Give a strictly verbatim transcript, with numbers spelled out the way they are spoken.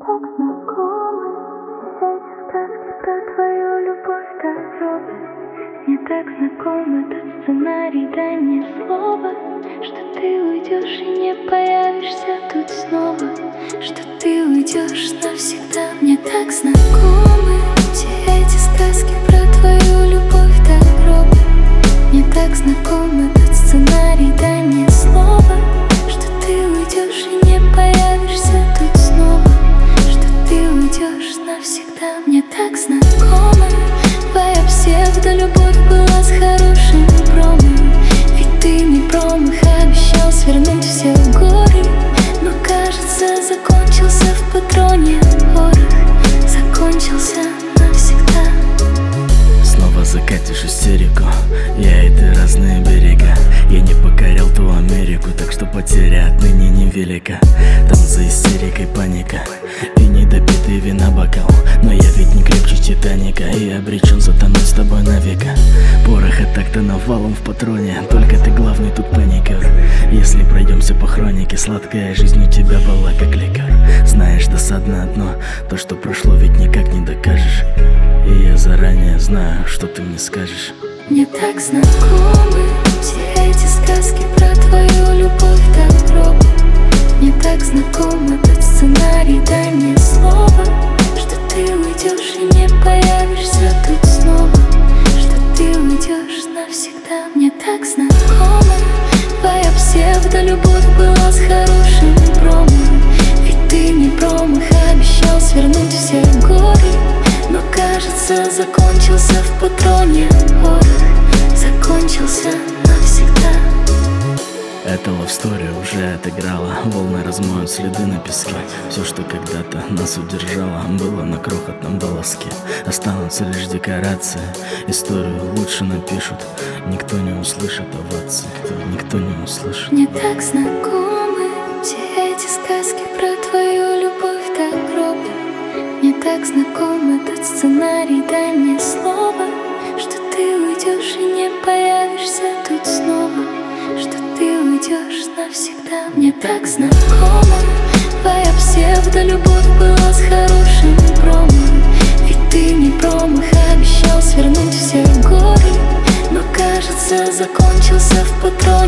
так знакомы все эти сказки про твою любовь, так робот. Мне так знаком этот сценарий, дай мне слово, что ты уйдешь и не появишься тут снова, что ты уйдешь навсегда. Мне так знакомы все эти сказки про твою любовь, так робот. Мне так знаком этот сценарий, дай мне слово, что ты уйдешь и не появишься тут снова, что ты уйдешь навсегда. Мне так знакома твоя псевдолюбовь была с хорошим промом, ведь ты не промах, обещал свернуть все горы, но кажется закончился в патроне порох, закончился навсегда. Снова закатишь истерику, я и ты разные берега. Я не покорял ту Америку, так что потеря отныне невелика. Там за истерикой паника и недопитый вина бокал, но я ведь не крепче Титаника и обречен затонуть с тобой навека. Пороха так-то навалом в патроне, только ты главный тут паникер. Если пройдемся по хронике, сладкая жизнь у тебя была как лекарь. Знаешь, досадно одно, то, что прошло, ведь никак не докажешь. И я заранее знаю, что ты мне скажешь. Мне так знакомы все эти сказки про твою любовь, так робот. Мне так знаком этот сценарий, дай мне слово, что ты уйдешь и не появишься тут снова, что ты уйдешь навсегда. Мне так знакома твоя псевдолюбовь была с хорошим промом, ведь ты не промах, обещал свернуть все горы, но кажется закончился в патроне порох, закончился навсегда. Эта лавстори уже отыграла, волны размоют следы на песке. Все, что когда-то нас удержало, было на крохотном волоске. Останутся лишь декорации, историю лучше напишут. Никто не услышит овации, никто не услышит. Мне так знакомы все эти сказки про твою любовь, так робот. Мне так знаком этот сценарий, дай мне слово, что ты уйдешь и не появишься тут снова, что ты уйдешь навсегда. Мне так знакома твоя псевдолюбовь была с хорошим промом, ведь ты не промах, обещал свернуть все горы, но кажется закончился в патроне